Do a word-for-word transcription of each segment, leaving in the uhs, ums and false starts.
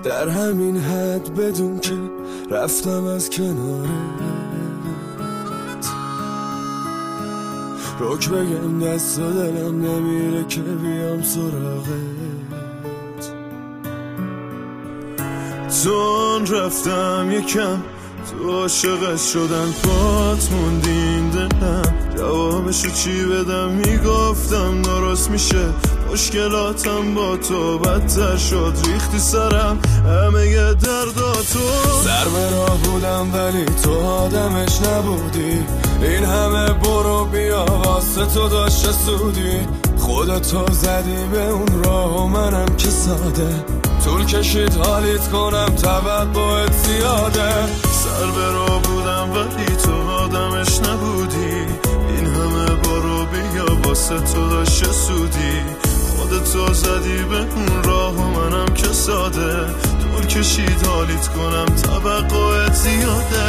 در همین حد بدون که رفتم از کنارت، رک بگم دست و دلم نمیره که بیام سراغت. چون رفتم یکم تو عاشقت شدن پات موندین دلم، جوابشو چی بدم؟ میگفتم درست میشه، مشکلاتم با تو بدتر شد، ریختی سرم همه ی درداتو. سر به راه بودم ولی تو آدمش نبودی، این همه برو بیا واسه تو داشته سودی، خودتو زدی به اون راه و منم که ساده، طول کشید حالیت کنم توقعت زیاده. سر به راه بودم ولی تو آدمش نبودی، این همه برو بیا واسه تو داشته سودی، خودتو زدی به اون راه و منم که ساده، طول کشید حالیت کنم توقعت زیاده.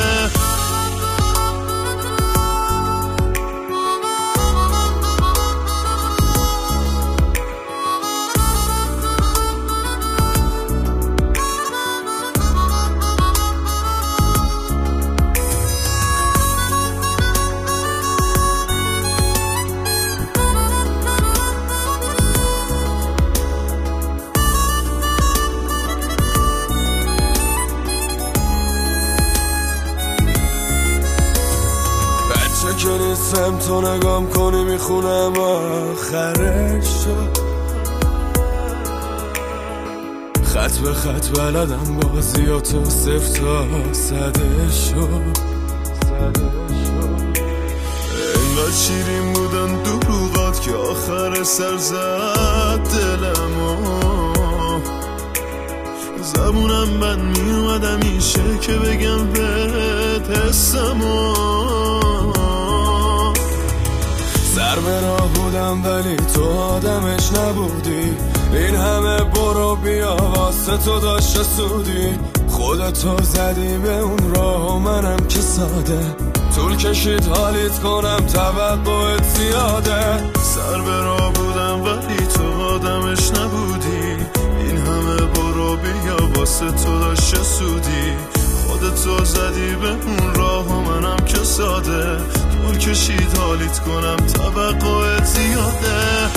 که نیستم تو نگام کنی میخونم آخرشو، خط به خط بلدم بازی و تو صفر تا صده شو. انگار شیرین بودن دروغات که آخر سر زد دلمو، زبونم بند میومد میشه که بگم بهت حسمو. سر به راه بودم ولی تو آدمش نبودی، این همه برو بیا واسه تو داشته سودی، خودتو زدی به اون راه و منم که ساده، طول کشید حالیت کنم توقعت زیاده. سر به راه بودم ولی تو آدمش نبودی، این همه برو بیا واسه تو داشته سودی، خودتو زدی به اون راه و منم که ساده، طول کشید حالیت کنم توقعت زیاده.